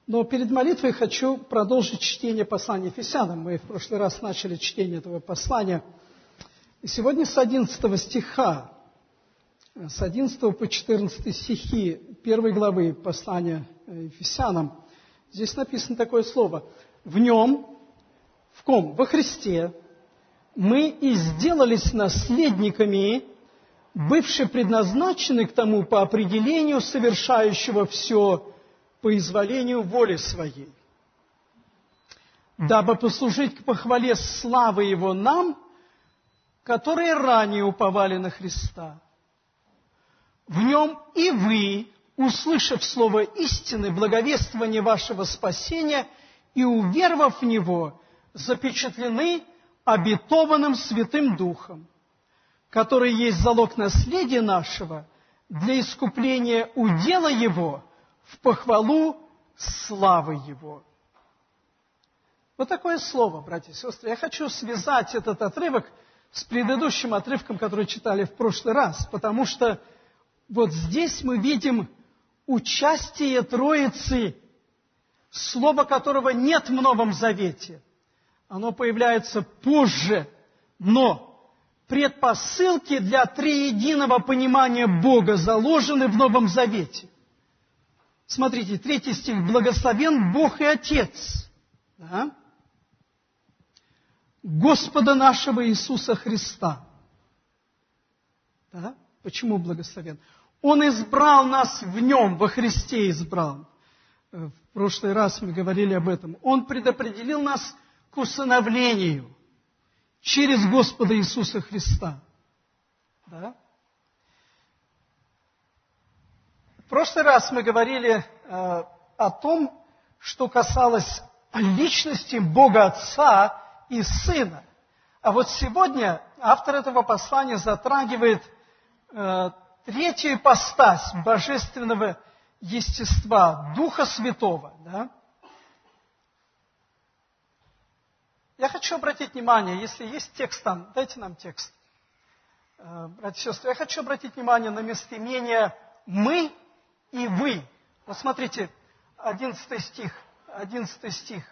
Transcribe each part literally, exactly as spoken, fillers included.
Но перед молитвой хочу продолжить чтение послания Ефесянам. Мы в прошлый раз начали чтение этого послания. И сегодня с одиннадцатого стиха, с одиннадцатого по четырнадцатый стихи первой главы послания Ефесянам, здесь написано такое слово. В нем, в ком? Во Христе, мы и сделались наследниками, бывшие предназначены к тому по определению совершающего все по изволению воли своей, дабы послужить к похвале славы Его нам, которые ранее уповали на Христа. В нем и вы, услышав слово истины, благовествование вашего спасения и уверовав в него, запечатлены обетованным Святым Духом, который есть залог наследия нашего для искупления удела Его в похвалу славы Его. Вот такое слово, братья и сестры. Я хочу связать этот отрывок с предыдущим отрывком, который читали в прошлый раз, потому что вот здесь мы видим участие Троицы, слово которого нет в Новом Завете. Оно появляется позже, но предпосылки для триединого понимания Бога заложены в Новом Завете. Смотрите, третий стих. «Благословен Бог и Отец, да? Господа нашего Иисуса Христа». Да? Почему благословен? Он избрал нас в Нем, во Христе избрал. В прошлый раз мы говорили об этом. Он предопределил нас к усыновлению через Господа Иисуса Христа. Да? В прошлый раз мы говорили э, о том, что касалось личности Бога Отца и Сына. А вот сегодня автор этого послания затрагивает э, третью ипостась божественного естества, Духа Святого. Да? Я хочу обратить внимание, если есть текст там, дайте нам текст. Э, братья и сестры, я хочу обратить внимание на местоимение «мы» и вы. Вот смотрите, одиннадцатый стих. одиннадцатый стих.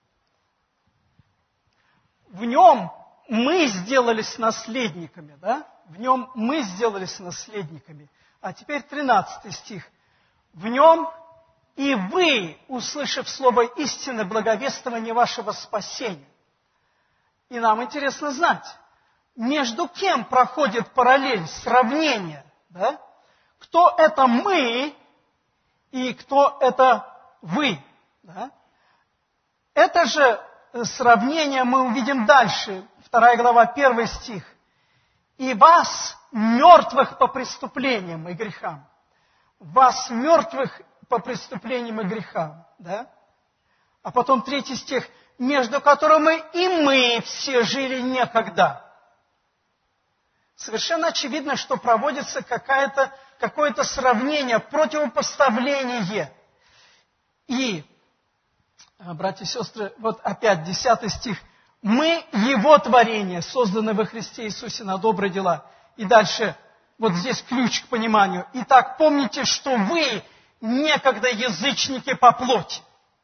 В нем мы сделались наследниками, да? В нем мы сделались наследниками. А теперь тринадцатый стих. В нем и вы, услышав слово истины, благовествование вашего спасения. И нам интересно знать, между кем проходит параллель, сравнение, да? Кто это мы и кто это вы. Да? Это же сравнение мы увидим дальше. Вторая глава, первый стих. «И вас, мертвых по преступлениям и грехам». Вас, мертвых по преступлениям и грехам. Да? А потом третий стих. «Между которыми и мы все жили некогда». Совершенно очевидно, что проводится какая-то, какое-то сравнение, противопоставление. И, братья и сестры, вот опять десятый стих. «Мы Его творение, созданы во Христе Иисусе на добрые дела». И дальше, вот здесь ключ к пониманию. «Итак, помните, что вы некогда язычники по плоти».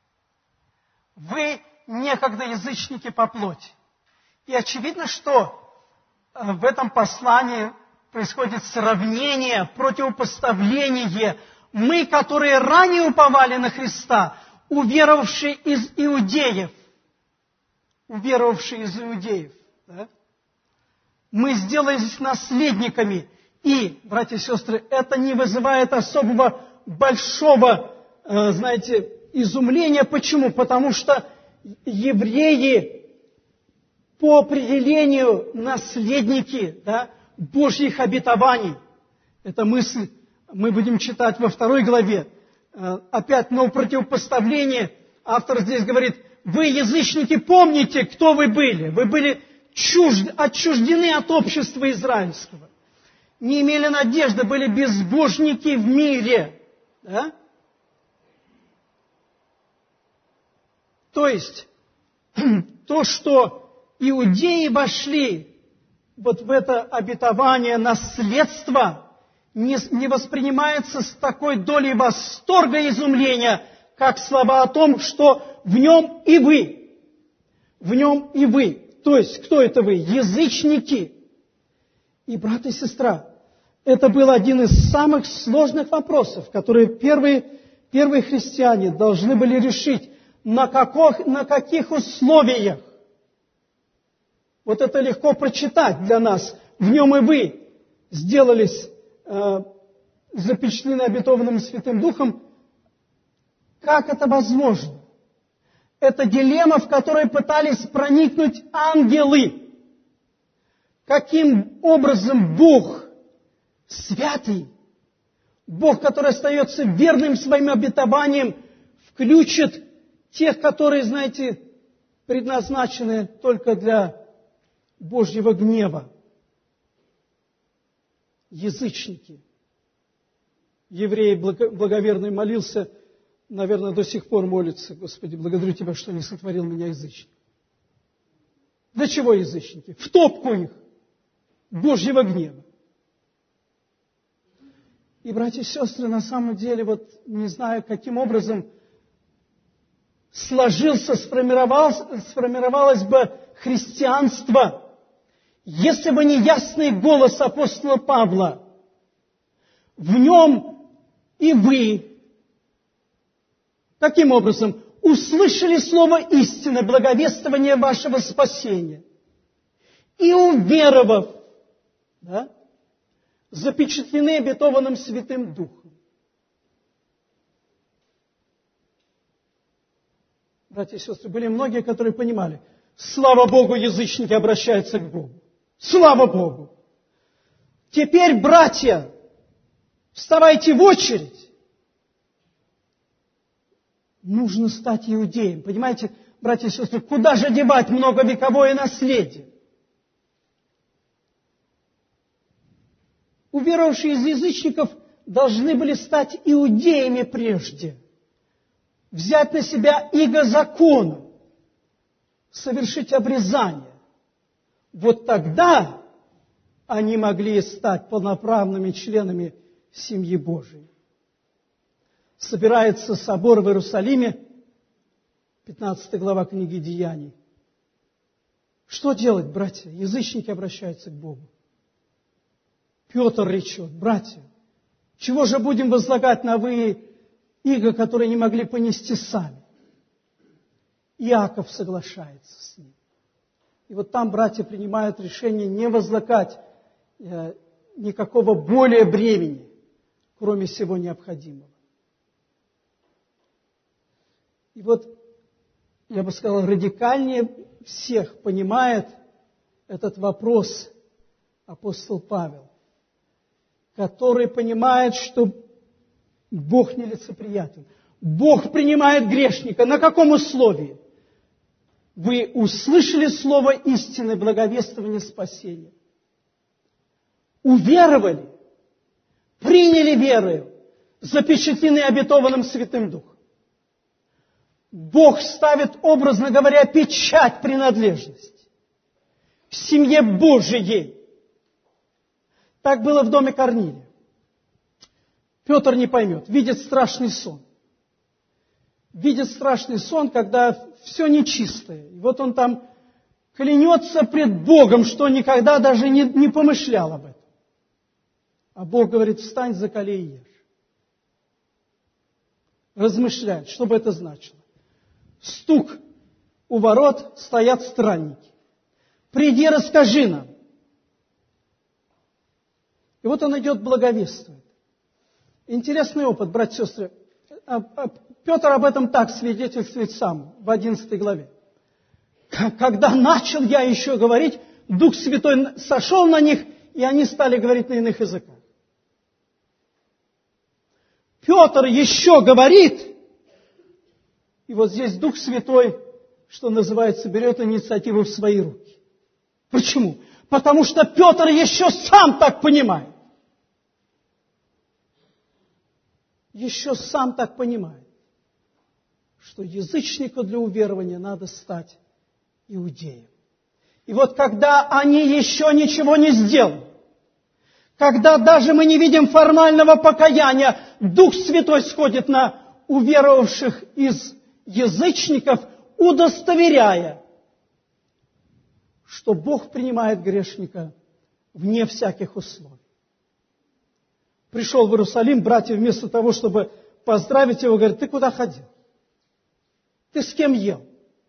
Вы некогда язычники по плоти. И очевидно, что в этом послании происходит сравнение, противопоставление. Мы, которые ранее уповали на Христа, уверовавшие из иудеев, уверовавшие из иудеев, да? Мы сделались наследниками. И, братья и сестры, это не вызывает особого большого, э, знаете, изумления. Почему? Потому что евреи по определению наследники, да, Божьих обетований. Это мысль мы будем читать во второй главе. Опять, но в противопоставлении автор здесь говорит, вы, язычники, помните, кто вы были. Вы были чужд... отчуждены от общества израильского. Не имели надежды, были безбожники в мире. Да? То есть, то, что иудеи вошли вот в это обетование наследства, не, не воспринимается с такой долей восторга и изумления, как слова о том, что в нем и вы. В нем и вы. То есть, кто это вы? Язычники. И, брат и сестра, это был один из самых сложных вопросов, которые первые, первые христиане должны были решить. На, каких, на каких условиях? Вот это легко прочитать для нас. В нем и вы сделались э, запечатлены обетованным Святым Духом. Как это возможно? Это дилемма, в которой пытались проникнуть ангелы. Каким образом Бог святый, Бог, который остается верным своим обетованиям, включит тех, которые, знаете, предназначены только для Божьего гнева. Язычники. Еврей благоверный молился, наверное, до сих пор молится: Господи, благодарю Тебя, что не сотворил меня язычником. Для чего язычники? В топку их Божьего гнева. И, братья и сестры, на самом деле, вот не знаю, каким образом сложился, сформировалось, сформировалось бы христианство, если бы не ясный голос апостола Павла. В нем и вы, таким образом, услышали слово истины, благовествование вашего спасения. И уверовав, да, запечатлены обетованным Святым Духом. Братья и сестры, были многие, которые понимали: слава Богу, язычники обращаются к Богу. Слава Богу! Теперь, братья, вставайте в очередь. Нужно стать иудеем. Понимаете, братья и сестры, куда же девать многовековое наследие? Уверовавшие из язычников должны были стать иудеями прежде, взять на себя иго закона, совершить обрезание. Вот тогда они могли стать полноправными членами семьи Божией. Собирается собор в Иерусалиме, пятнадцатая глава книги Деяний. Что делать, братья? Язычники обращаются к Богу. Петр речет: братья, чего же будем возлагать на вы иго, которые не могли понести сами? Иаков соглашается с ним. И вот там братья принимают решение не возлагать э, никакого более бремени, кроме всего необходимого. И вот, я бы сказал, радикальнее всех понимает этот вопрос апостол Павел, который понимает, что Бог нелицеприятен. Бог принимает грешника. На каком условии? Вы услышали слово истины, благовествование спасения. Уверовали, приняли верою, запечатлены обетованным Святым Духом. Бог ставит, образно говоря, печать принадлежности к семье Божией. Так было в доме Корнилия. Петр не поймет, видит страшный сон. Видит страшный сон, когда все нечистое. И вот он там клянется пред Богом, что никогда даже не, не помышлял об этом. А Бог говорит: встань, закали и ешь. Размышляет, что бы это значило. Стук у ворот, стоят странники. Приди, расскажи нам. И вот он идет, благовествует. Интересный опыт, братья и сестры. Петр об этом так свидетельствует сам, в одиннадцатой главе. Когда начал я еще говорить, Дух Святой сошел на них, и они стали говорить на иных языках. Петр еще говорит, и вот здесь Дух Святой, что называется, берет инициативу в свои руки. Почему? Потому что Петр еще сам так понимает. Еще сам так понимает, что язычнику для уверования надо стать иудеем. И вот когда они еще ничего не сделали, когда даже мы не видим формального покаяния, Дух Святой сходит на уверовавших из язычников, удостоверяя, что Бог принимает грешника вне всяких условий. Пришел в Иерусалим, братья вместо того, чтобы поздравить его, говорят: ты куда ходил? Ты с кем ел?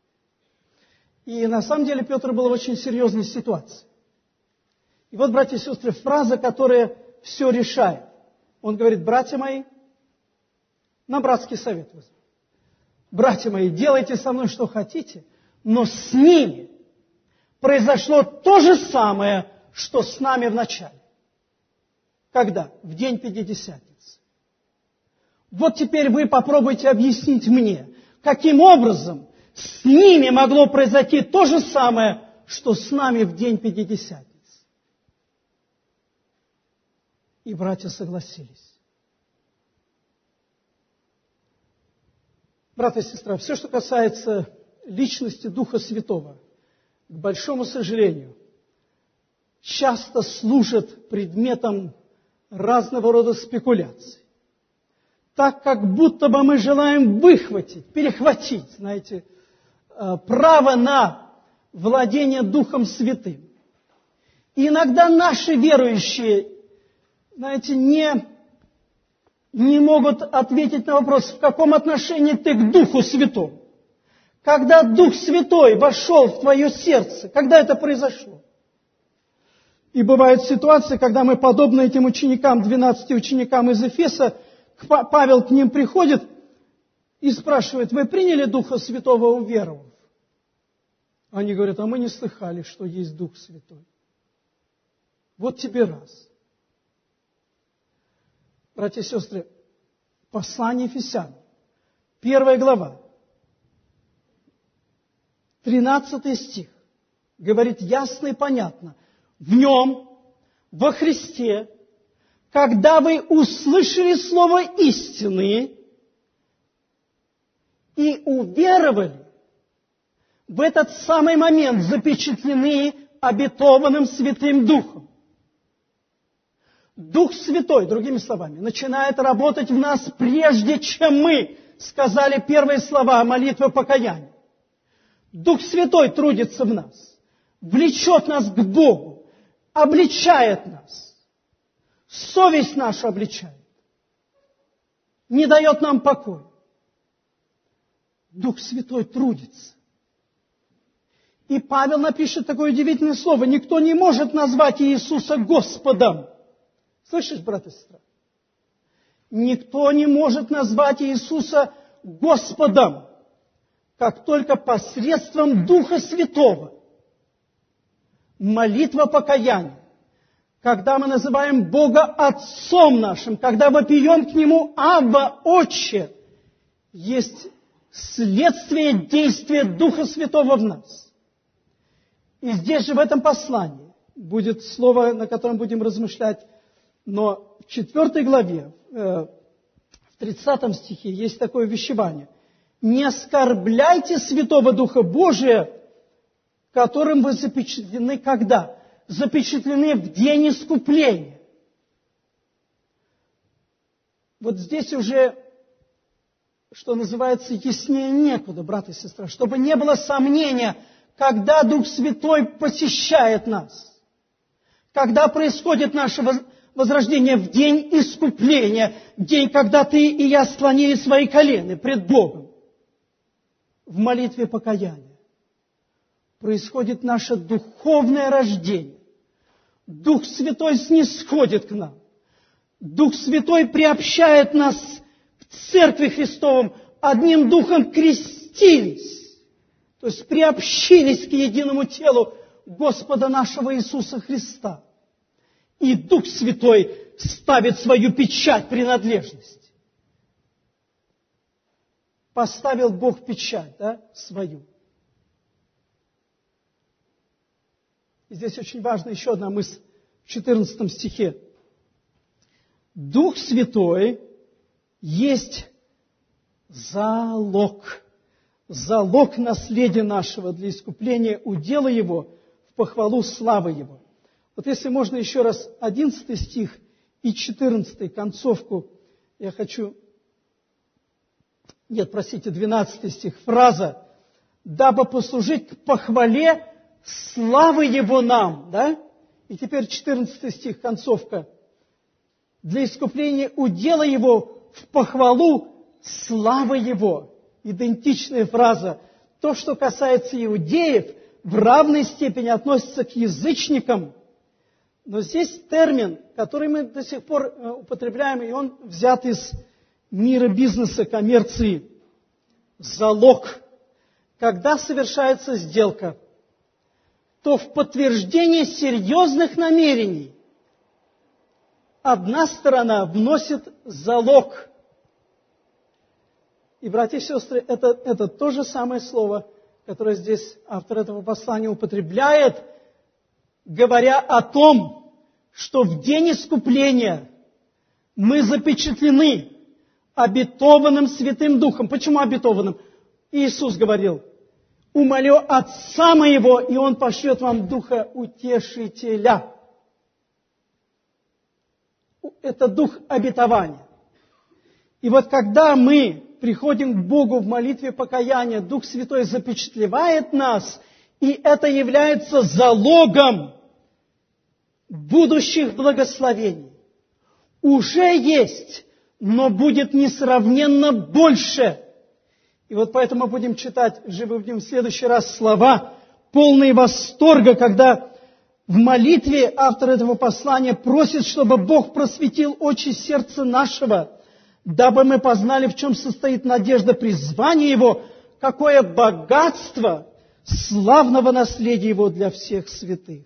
И на самом деле Петр был в очень серьезной ситуации. И вот, братья и сестры, фраза, которая все решает. Он говорит: братья мои, на братский совет возьму. Братья мои, делайте со мной что хотите, но с ними произошло то же самое, что с нами в начале. Когда? В день Пятидесятницы. Вот теперь вы попробуйте объяснить мне, каким образом с ними могло произойти то же самое, что с нами в день Пятидесятницы. И братья согласились. Брат и сестра, все, что касается личности Духа Святого, к большому сожалению, часто служит предметом разного рода спекуляций. Так, как будто бы мы желаем выхватить, перехватить, знаете, право на владение Духом Святым. И иногда наши верующие, знаете, не, не могут ответить на вопрос, в каком отношении ты к Духу Святому. Когда Дух Святой вошел в твое сердце, когда это произошло? И бывают ситуации, когда мы, подобно этим ученикам, двенадцати ученикам из Эфеса, Павел к ним приходит и спрашивает: вы приняли Духа Святого, уверовав? Они говорят: а мы не слыхали, что есть Дух Святой. Вот тебе раз. Братья и сестры, послание Ефесянам, первая глава, тринадцатый стих, говорит ясно и понятно: в нем, во Христе, когда вы услышали слово истины и уверовали, в этот самый момент запечатлены обетованным Святым Духом. Дух Святой, другими словами, начинает работать в нас, прежде чем мы сказали первые слова молитвы покаяния. Дух Святой трудится в нас, влечет нас к Богу, обличает нас, совесть нашу обличает, не дает нам покоя. Дух Святой трудится. И Павел напишет такое удивительное слово: никто не может назвать Иисуса Господом. Слышишь, брат и сестра? Никто не может назвать Иисуса Господом, как только посредством Духа Святого. Молитва покаяния, когда мы называем Бога Отцом нашим, когда вопием к Нему: Абба, Отче, есть следствие действия Духа Святого в нас. И здесь же в этом послании будет слово, на котором будем размышлять, но в четвертой главе, в тридцатом стихе есть такое вещевание: «Не оскорбляйте Святого Духа Божия, которым вы запечатлены когда? Запечатлены в день искупления». Вот здесь уже, что называется, яснее некуда, брат и сестра, чтобы не было сомнения, когда Дух Святой посещает нас, когда происходит наше возрождение в день искупления, в день, когда ты и я склонили свои колени пред Богом, в молитве покаяния, происходит наше духовное рождение. Дух Святой снисходит к нам. Дух Святой приобщает нас к Церкви Христовой, одним духом крестились, то есть приобщились к единому телу Господа нашего Иисуса Христа. И Дух Святой ставит свою печать принадлежности. Поставил Бог печать, да, свою. И здесь очень важна еще одна мысль в четырнадцатом стихе. Дух Святой есть залог. Залог наследия нашего для искупления удела Его в похвалу славы Его. Вот если можно еще раз одиннадцатый стих и четырнадцатый, концовку, я хочу нет, простите, двенадцатый стих, фраза «дабы послужить к похвале славы Его нам». Да? И теперь четырнадцатый стих, концовка. «Для искупления удела Его в похвалу славы Его». Идентичная фраза. То, что касается иудеев, в равной степени относится к язычникам. Но здесь термин, который мы до сих пор употребляем, и он взят из мира бизнеса, коммерции. Залог. Когда совершается сделка, то в подтверждение серьезных намерений одна сторона вносит залог. И, братья и сестры, это, это то же самое слово, которое здесь автор этого послания употребляет, говоря о том, что в день искупления мы запечатлены обетованным Святым Духом. Почему обетованным? Иисус говорил: «Умолю Отца Моего, и Он пошлет вам Духа Утешителя». Это Дух обетования. И вот когда мы приходим к Богу в молитве покаяния, Дух Святой запечатлевает нас, и это является залогом будущих благословений. Уже есть, но будет несравненно больше. И вот поэтому мы будем читать, же мы будем в следующий раз слова, полные восторга, когда в молитве автор этого послания просит, чтобы Бог просветил очи сердца нашего, дабы мы познали, в чем состоит надежда призвания Его, какое богатство славного наследия Его для всех святых.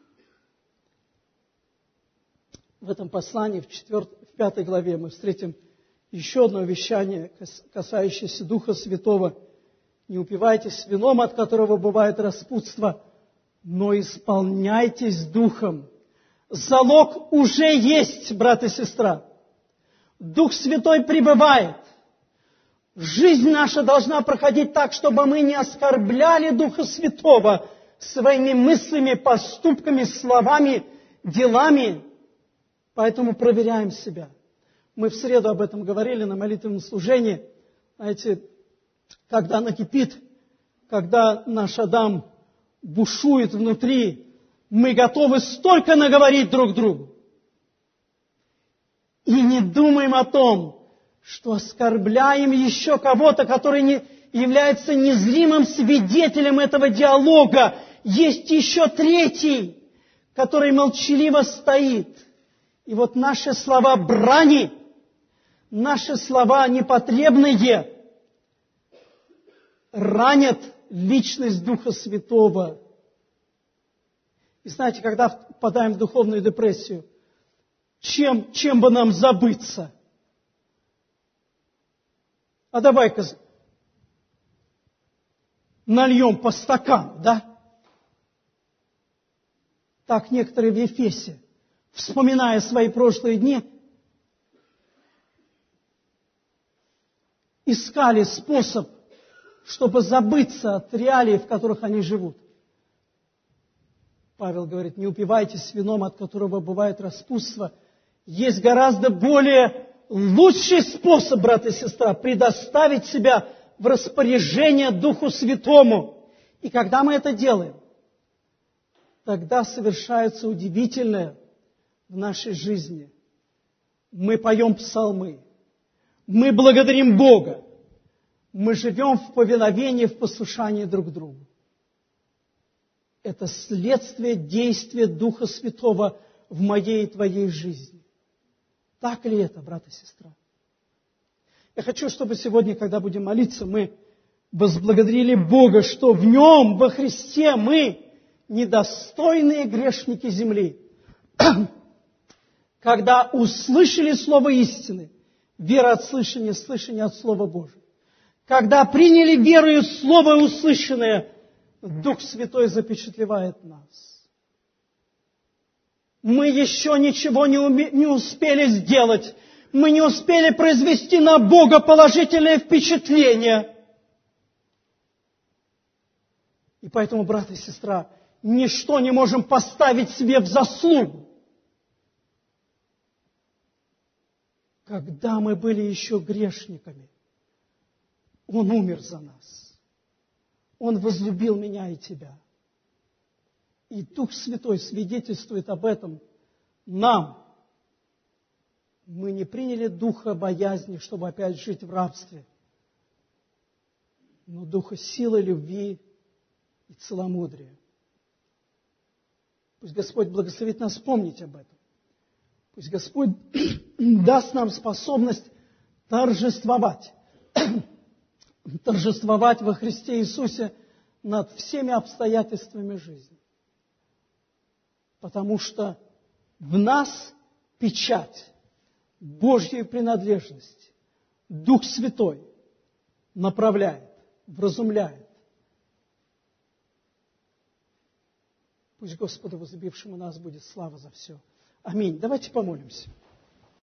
В этом послании, в, четвертой, в пятой главе, мы встретим еще одно вещание, касающееся Духа Святого. «Не упивайтесь вином, от которого бывает распутство, но исполняйтесь Духом». Залог уже есть, брат и сестра. Дух Святой пребывает. Жизнь наша должна проходить так, чтобы мы не оскорбляли Духа Святого своими мыслями, поступками, словами, делами. Поэтому проверяем себя. Мы в среду об этом говорили на молитвенном служении. Знаете, когда накипит, когда наш Адам бушует внутри, мы готовы столько наговорить друг другу. И не думаем о том, что оскорбляем еще кого-то, который не является незримым свидетелем этого диалога. Есть еще третий, который молчаливо стоит. И вот наши слова брани, наши слова непотребные ранят личность Духа Святого. И знаете, когда впадаем в духовную депрессию, чем, чем бы нам забыться? А давай-ка нальем по стакану, да? Так некоторые в Ефесе, вспоминая свои прошлые дни, искали способ, чтобы забыться от реалий, в которых они живут. Павел говорит: не упивайтесь вином, от которого бывает распутство. Есть гораздо более лучший способ, брат и сестра, предоставить себя в распоряжение Духу Святому. И когда мы это делаем, тогда совершается удивительное в нашей жизни. Мы поем псалмы, мы благодарим Бога, мы живем в повиновении, в послушании друг другу. Это следствие действия Духа Святого в моей и твоей жизни. Так ли это, брат и сестра? Я хочу, чтобы сегодня, когда будем молиться, мы возблагодарили Бога, что в Нем, во Христе, мы недостойные грешники земли. Когда услышали Слово истины, вера от слышания, слышание от Слова Божия. Когда приняли верою Слово услышанное, Дух Святой запечатлевает нас. Мы еще ничего не, уме... не успели сделать. Мы не успели произвести на Бога положительное впечатление. И поэтому, брат и сестра, ничто не можем поставить себе в заслугу. Когда мы были еще грешниками, Он умер за нас. Он возлюбил меня и тебя. И Дух Святой свидетельствует об этом нам. Мы не приняли духа боязни, чтобы опять жить в рабстве, но духа силы, любви и целомудрия. Пусть Господь благословит нас помнить об этом. Пусть Господь даст нам способность торжествовать. Торжествовать во Христе Иисусе над всеми обстоятельствами жизни. Потому что в нас печать Божьей принадлежности. Дух Святой направляет, вразумляет. Пусть Господу, возлюбившему нас, будет слава за все. Аминь. Давайте помолимся.